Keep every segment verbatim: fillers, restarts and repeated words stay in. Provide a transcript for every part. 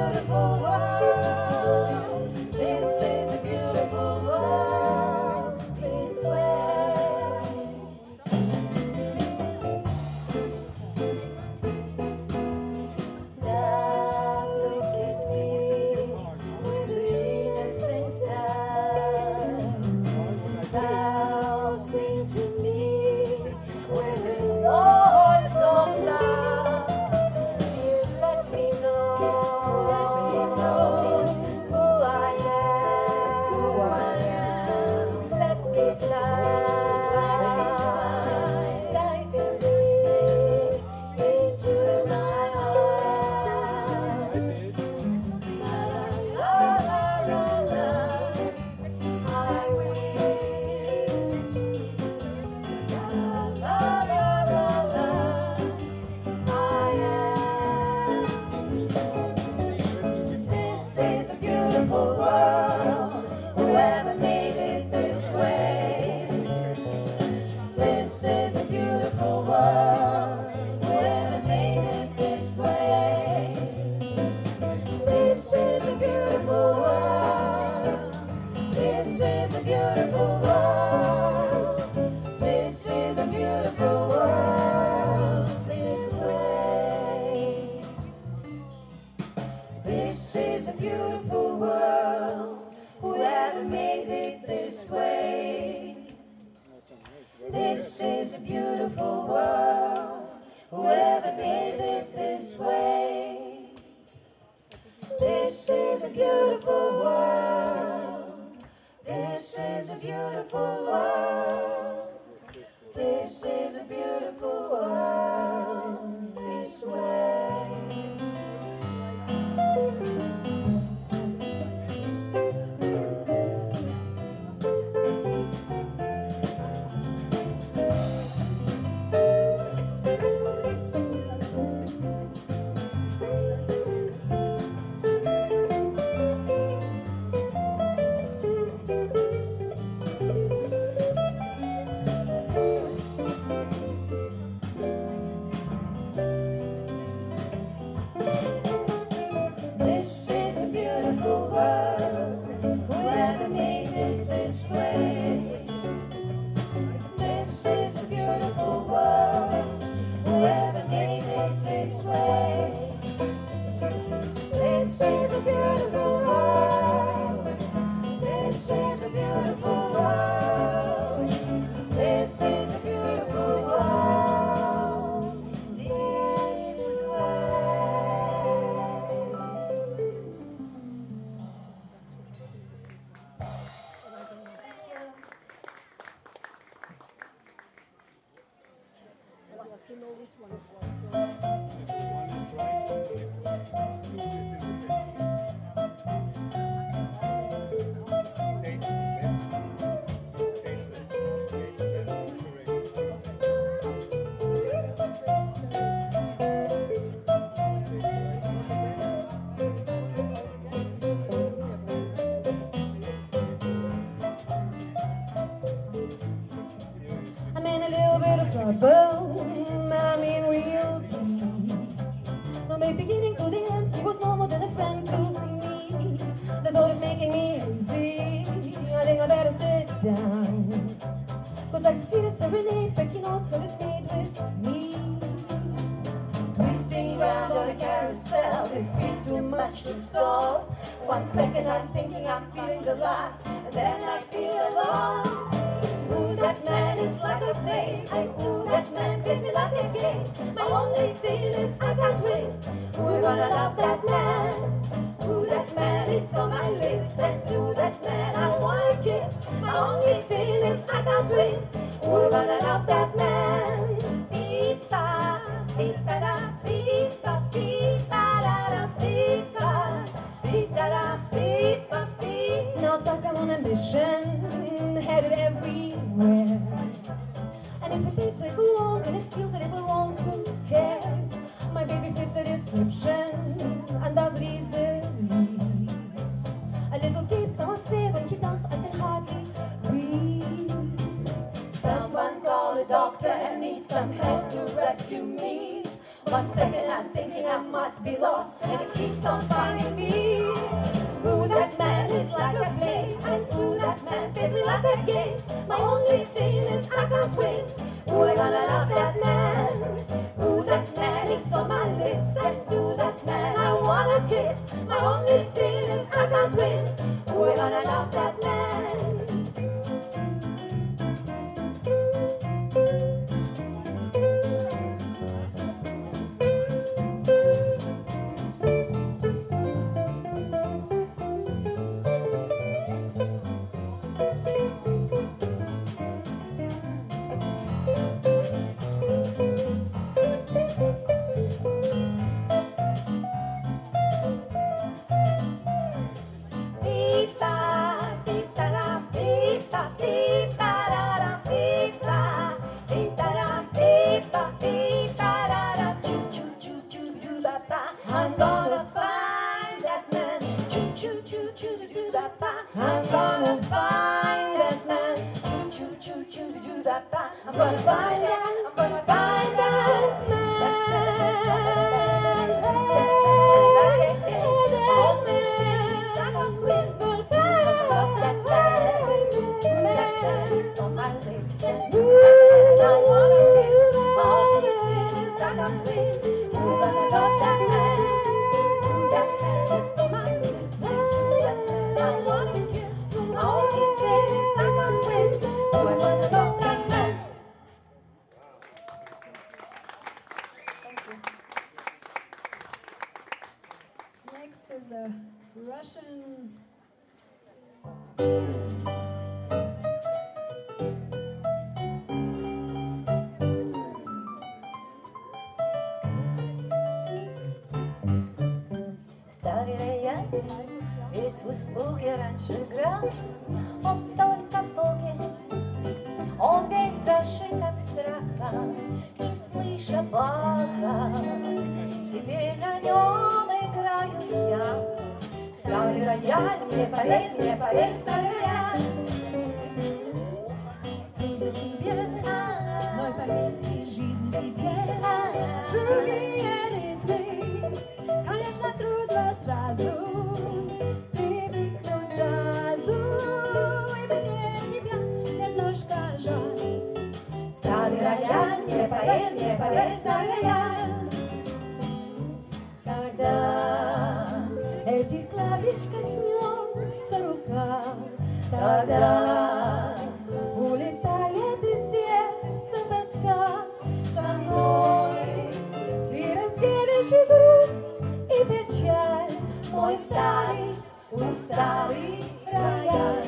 beautiful world. This is a beautiful world. This way. Now look at me with innocent eyes. Now sing to me with a voice of love. Please let me know, who I am, who I am. Let me fly, dive in deep into my heart. La la la la la, I will. La la la la la, I am. This is a beautiful world. Whoever made it this way. This is a beautiful world. Whoever made it this way. This is a beautiful world. This is a beautiful world. This is a beautiful world. This way. This is a beautiful world. Whoever made it this way. This is a beautiful world. Whoever made it this way. This is a beautiful world. This is a beautiful world. This is a beautiful world. This way. This is a beautiful world. Whoever made it this way. This is a beautiful world. Whoever made it this way. This is a beautiful world. This is a beautiful world. This is a beautiful world. This way. To know which one is what. One is right, two is in the center. Stage left, stage left, stage left is correct. I'm in a little bit of trouble. I'm in real deep. From the beginning to the end, he was no more than a friend to me. The thought is making me hazy. I think I better sit down. Cause like the sweetest serenade, Becky knows what it made with me. Twisting round on a carousel, they speak too much to stop. One second I'm thinking I'm feeling the last, and then I feel alone. Ooh, that man is like a flame. I ooh, that man plays me like a game. My only sin is I can't win. Ooh, gonna love that man. Ooh, that man is on my list. And ooh, that man I wanna kiss. My only sin is I can't win. Ooh, gonna love that man. Beep-ba, beep-ba-da, beep-ba, beep-ba-da-da, beep-ba, beep-da-da, beep-ba, beep. Now it's like I'm on a mission, headed everywhere. And if it takes a little long and it feels a little wrong, who cares? My baby fits the description and does it easily. A little keep, someone stay when he does, I can hardly breathe. Someone call a doctor and need some help to rescue me. One second I'm thinking I must must be lost, and it keeps on finding me. Ooh, that man is like a flame, and ooh, that man fits me like a game. My only sin is I can't win. Ooh, I gonna love that man. Ooh, that man is on my list, and ooh, that man I wanna kiss. My only sin is I can't win. Ooh, I gonna love that man. I'm gonna find that man. Choo choo choo choo doo da da. I'm gonna find that man. Choo choo choo choo doo da da. I'm gonna find that. I'm gonna find that man. Next is a Russian. Старый рояль весь в испуге раньше играл. Он только помнит, он весь дрожит от страха, не слыша Бога. Теперь на нем играю я. Старый рояль, не поверь, не поверь в старый рояль. Мой поверьте, жизнь теперь другие ритмы. Конечно, трудно сразу привыкнуть к джазу, и мне тебя немножко жаль. Старый рояль, не поверь, не поверь в старый рояль. Когда этих клавиш коснется рука, тогда улетает из сердца тоска. Со мной ты разделишь и грусть, и печаль, мой старый, усталый рояль.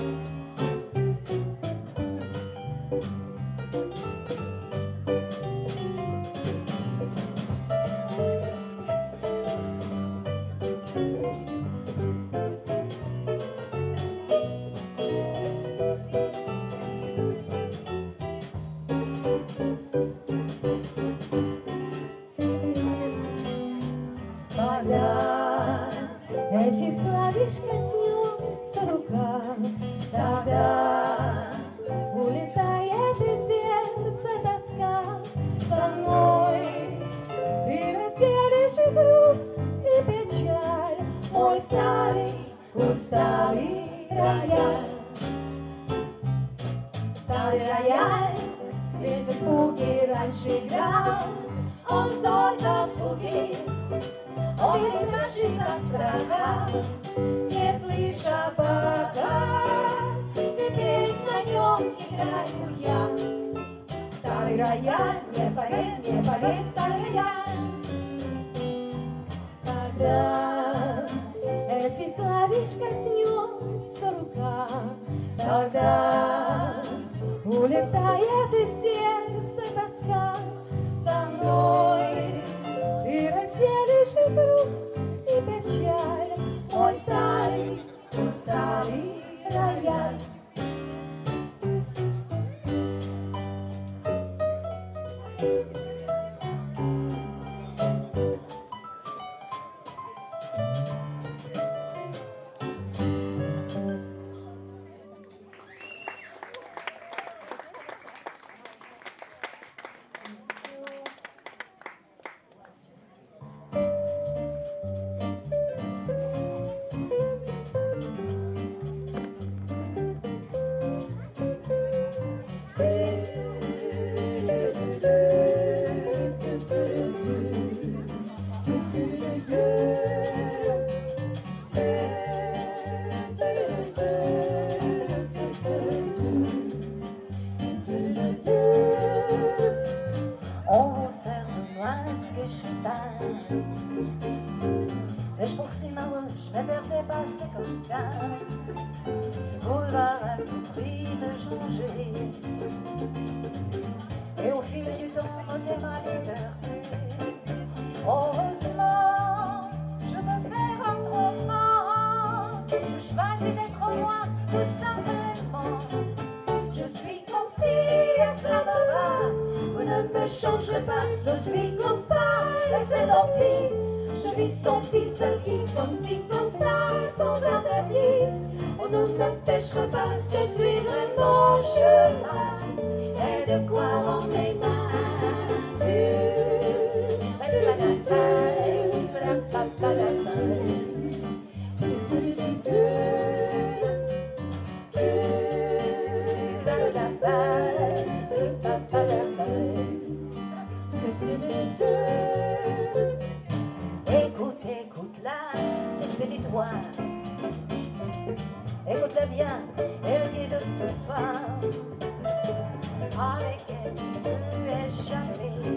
Когда этих клавиш коснется рука, тогда улетает из сердца тоска. Со мной ты разделишь и грусть, и печаль, мой старый, усталый рояль. Старый рояль без испуги раньше играл, он только фуги. Он весь дрожит от страха, не слыша пока. Теперь на нем играю я. Старый рояль, не поверь, не поверь в старый рояль. Когда этих клавиш коснется рука, тогда улетает из сердца тоска. Со мной ты разделишь и грусть, и печаль, мой старый, усталый рояль. Rouge pour ses mains, je me perdais pas, c'est comme ça. Boulevard à tout prix me changer. Et au fil du temps, noter ma liberté. Heureusement, je me fais autrement. Je choisis d'être moi, tout simplement. Je suis comme si ça me va. Vous ne me changez pas, je suis comme ça, et c'est l'envie. Je vis sans vis-à-vis, comme si, comme ça, sans interdit. On ne m'empêchera pas de suivre mon chemin. Et de quoi on est mal. Écoute, écoute là, cette petite voix. Écoute-la bien, elle guide te pas. Avec elle, tu peux échapper.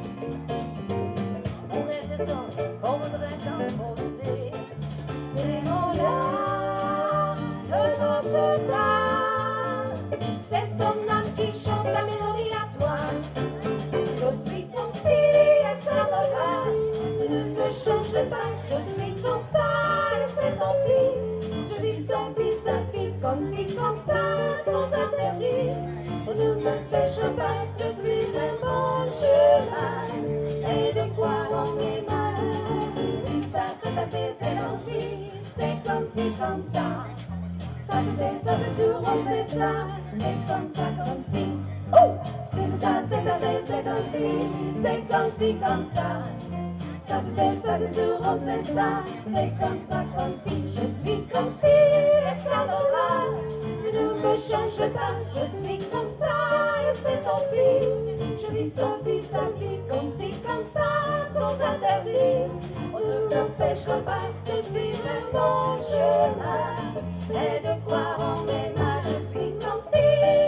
On rêve des hommes qu'on voudrait t'embosser. Ces mots-là ne marchent pas. C'est ton âme qui chante la mélodie à toi. Je suis comme si elle s'en va. Ne me change pas, je suis comme ça et c'est tant pis. Je vis sans vis-à-vis, comme si, comme ça, sans interdit. On ne m'empêche pas de suivre mon chemin. Et de quoi on est mal. Si ça c'est assez, c'est ainsi. C'est comme si, comme ça. Ça c'est ça, c'est sûr, oh, c'est ça. C'est comme ça, comme si. Oh, c'est ça, c'est assez, c'est ainsi. C'est comme si, comme ça. Ça c'est ça, c'est sûr, oh, c'est ça. C'est comme ça, comme si. Je suis comme si, et ça me va. Ne me change pas, je suis comme ça, et c'est tant pis. Je vis sans vis-à-vis, comme si, comme ça, sans interdit. On ne m'empêchera pas de suivre mon chemin. Et de quoi on est mal, je suis comme si.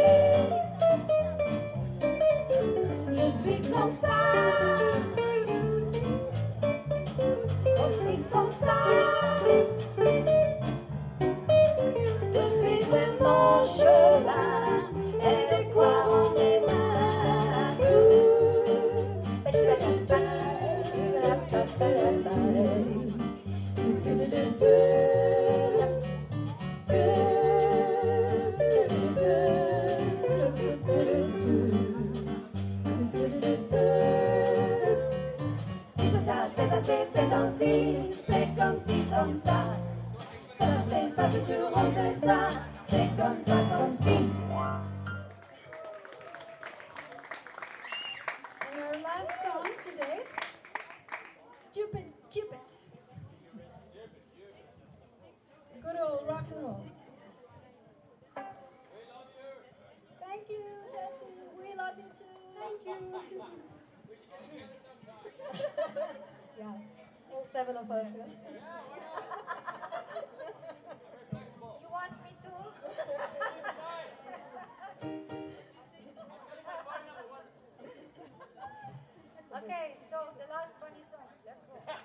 Je suis comme ça. Aussi comme ça, de suivre mon chemin, et de quoi on est mal. C'est assez, c'est comme si, c'est comme si, comme ça. Ça c'est ça, c'est sûr, on sait ça. C'est comme ça, comme si. And our last song today, Stupid Cupid. Good old rock and roll. Thank you, Jesse. We love you too. Thank you. Yeah, all seven of us. Yeah. You want me to? Okay, so the last funny song. Let's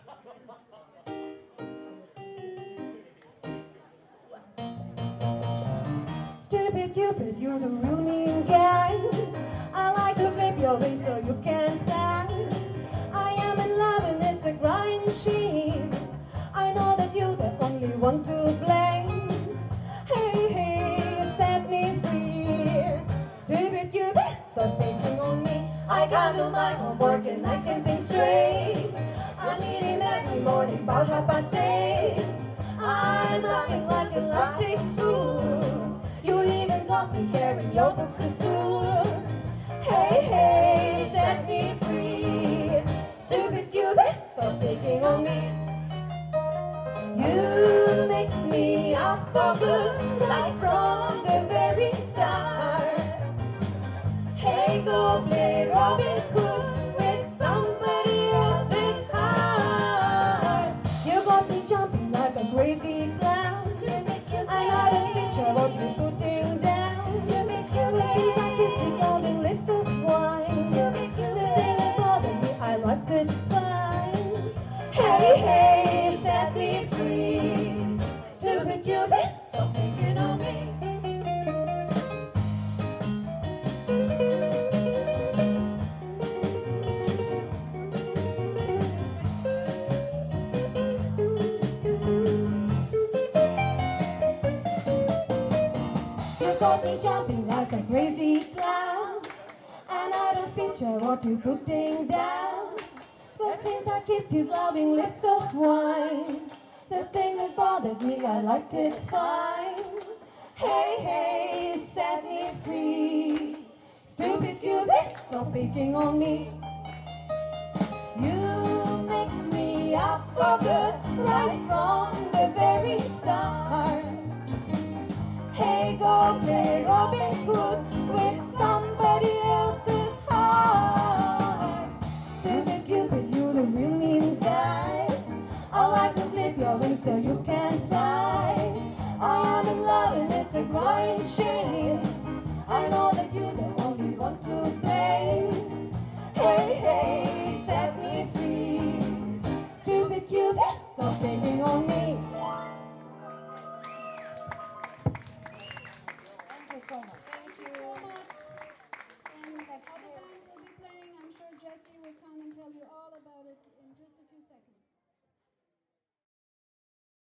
go. Stupid Cupid, you're the ruining guy. I like to clip your wings so you can fly. I am in love and it's a crying shame. I know that you're the only one to blame. Hey, hey, you set me free. Stupid Cupid, stop picking on me. I can't do my homework and I can't think straight. I meet him every morning about half past eight. I'm laughing like a laughing fool. You even got me carrying your books to school. Hey, hey, set me free. Stupid Cupid, stop picking on me. You mix me up for good, like from the very start. Hey, go play Robin Hood with somebody else's heart. You got me jumping like a crazy clown. I had a picture what you putting down. With these artistic lips of wine. The thing that bothered me, I liked it fine. Hey, hey, set me got me jumping like a crazy clown. And I don't feature what you're putting down. But since I kissed his loving lips of wine, the thing that bothers me, I liked it fine. Hey, hey, set me free. Stupid Cupid, stop picking on me. You mix me up for good right from the very start. Hey, go play Robin Hood with somebody else's heart. Stupid Cupid, you're the real mean guy. I like to flip your wings so you can